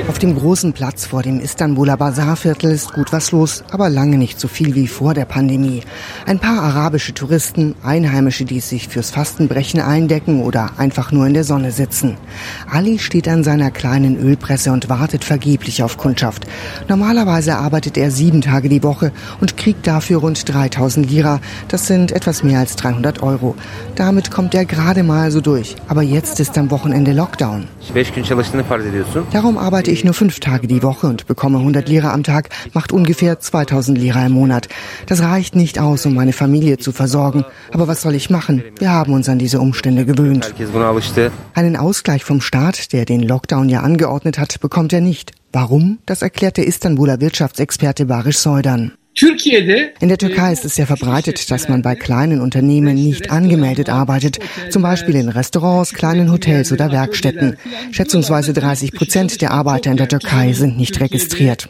Auf dem großen Platz vor dem Istanbuler Basarviertel ist gut was los, aber lange nicht so viel wie vor der Pandemie. Ein paar arabische Touristen, Einheimische, die sich fürs Fastenbrechen eindecken oder einfach nur in der Sonne sitzen. Ali steht an seiner kleinen Ölpresse und wartet vergeblich auf Kundschaft. Normalerweise arbeitet er 7 Tage die Woche und kriegt dafür rund 3000 Lira. Das sind etwas mehr als 300 Euro. Damit kommt er gerade mal so durch. Aber jetzt ist am Wochenende Lockdown. Darum arbeite ich nur 5 Tage die Woche und bekomme 100 Lira am Tag, macht ungefähr 2000 Lira im Monat. Das reicht nicht aus, um meine Familie zu versorgen. Aber was soll ich machen? Wir haben uns an diese Umstände gewöhnt. Einen Ausgleich vom Staat, der den Lockdown ja angeordnet hat, bekommt er nicht. Warum? Das erklärt der Istanbuler Wirtschaftsexperte Barış Soydan. In der Türkei ist es sehr verbreitet, dass man bei kleinen Unternehmen nicht angemeldet arbeitet, zum Beispiel in Restaurants, kleinen Hotels oder Werkstätten. Schätzungsweise 30% der Arbeiter in der Türkei sind nicht registriert.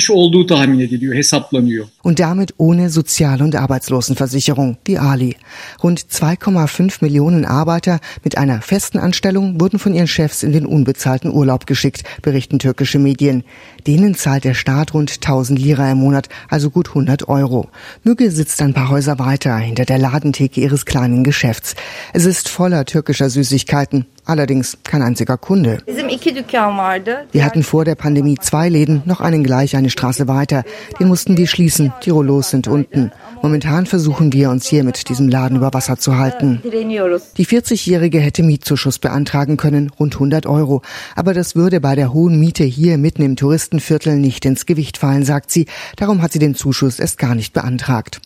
Und damit ohne Sozial- und Arbeitslosenversicherung, die Ali. Rund 2,5 Millionen Arbeiter mit einer festen Anstellung wurden von ihren Chefs in den unbezahlten Urlaub geschickt, berichten türkische Medien. Denen zahlt der Staat rund 1000 Lira im Monat, also gut 100 Euro. Mügge sitzt ein paar Häuser weiter hinter der Ladentheke ihres kleinen Geschäfts. Es ist voller türkischer Süßigkeiten. Allerdings kein einziger Kunde. Wir hatten vor der Pandemie 2 Läden, noch einen gleich eine Straße weiter. Den mussten wir schließen, die Rollos sind unten. Momentan versuchen wir, uns hier mit diesem Laden über Wasser zu halten. Die 40-Jährige hätte Mietzuschuss beantragen können, rund 100 Euro. Aber das würde bei der hohen Miete hier mitten im Touristenviertel nicht ins Gewicht fallen, sagt sie. Darum hat sie den Zuschuss erst gar nicht beantragt.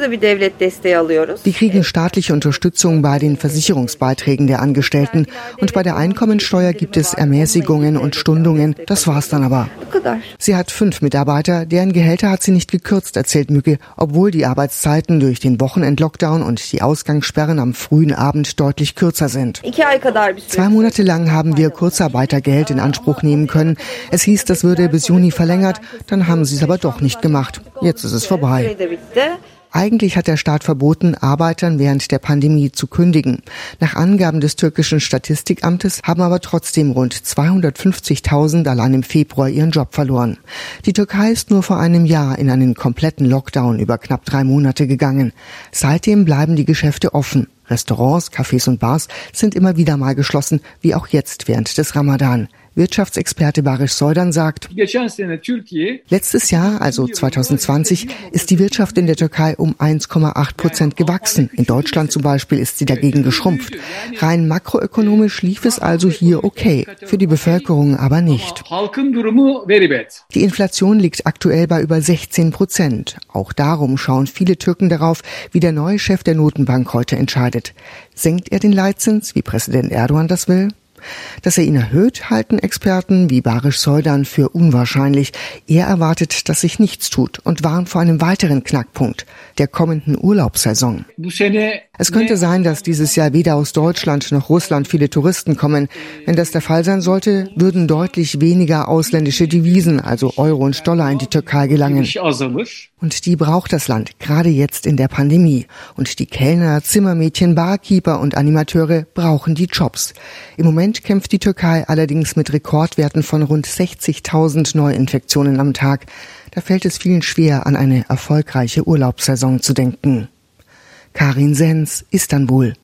Die kriegen staatliche Unterstützung bei den Versicherungsbeiträgen der Angestellten. Und bei der Einkommensteuer gibt es Ermäßigungen und Stundungen. Das war's dann aber. Sie hat 5 Mitarbeiter, deren Gehälter hat sie nicht gekürzt, erzählt Mügge, obwohl die Arbeitszeiten durch den Wochenendlockdown und die Ausgangssperren am frühen Abend deutlich kürzer sind. 2 Monate lang haben wir Kurzarbeitergeld in Anspruch nehmen können. Es hieß, das würde bis Juni verlängert. Dann haben sie es aber doch nicht gemacht. Jetzt ist es vorbei. Eigentlich hat der Staat verboten, Arbeitern während der Pandemie zu kündigen. Nach Angaben des türkischen Statistikamtes haben aber trotzdem rund 250.000 allein im Februar ihren Job verloren. Die Türkei ist nur vor einem Jahr in einen kompletten Lockdown über knapp 3 Monate gegangen. Seitdem bleiben die Geschäfte offen. Restaurants, Cafés und Bars sind immer wieder mal geschlossen, wie auch jetzt während des Ramadan. Wirtschaftsexperte Barış Soydan sagt, letztes Jahr, also 2020, ist die Wirtschaft in der Türkei um 1,8% gewachsen. In Deutschland zum Beispiel ist sie dagegen geschrumpft. Rein makroökonomisch lief es also hier okay, für die Bevölkerung aber nicht. Die Inflation liegt aktuell bei über 16%. Auch darum schauen viele Türken darauf, wie der neue Chef der Notenbank heute entscheidet. Senkt er den Leitzins, wie Präsident Erdogan das will? Dass er ihn erhöht, halten Experten wie Barış Soydan für unwahrscheinlich. Er erwartet, dass sich nichts tut und warnt vor einem weiteren Knackpunkt, der kommenden Urlaubssaison. Es könnte sein, dass dieses Jahr weder aus Deutschland noch Russland viele Touristen kommen. Wenn das der Fall sein sollte, würden deutlich weniger ausländische Devisen, also Euro und Dollar, in die Türkei gelangen. Und die braucht das Land, gerade jetzt in der Pandemie. Und die Kellner, Zimmermädchen, Barkeeper und Animateure brauchen die Jobs. Im Moment kämpft die Türkei allerdings mit Rekordwerten von rund 60.000 Neuinfektionen am Tag. Da fällt es vielen schwer, an eine erfolgreiche Urlaubssaison zu denken. Karin Sens, Istanbul.